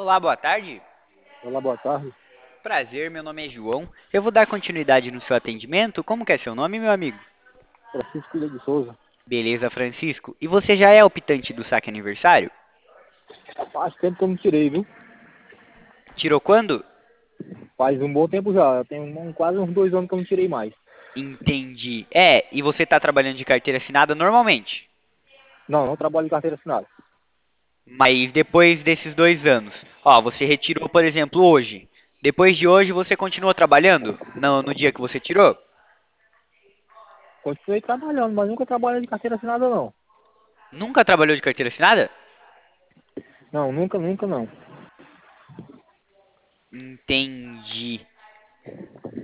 Olá, boa tarde. Olá, boa tarde. Prazer, meu nome é João. Eu vou dar continuidade no seu atendimento. Como que é seu nome, meu amigo? Francisco Ilha de Souza. Beleza, Francisco. E você já é optante do saque aniversário? Faz tempo que eu não tirei, viu? Tirou quando? Faz um bom tempo já. Eu tenho quase uns 2 anos que eu não tirei mais. Entendi. É, e você tá trabalhando de carteira assinada normalmente? Não, não trabalho de carteira assinada. Mas depois desses 2 anos, ó, você retirou, por exemplo, hoje. Depois de hoje, você continua trabalhando? No dia que você tirou? Continuei trabalhando, mas nunca trabalhei de carteira assinada, não. Nunca trabalhou de carteira assinada? Não, nunca, nunca não. Entendi.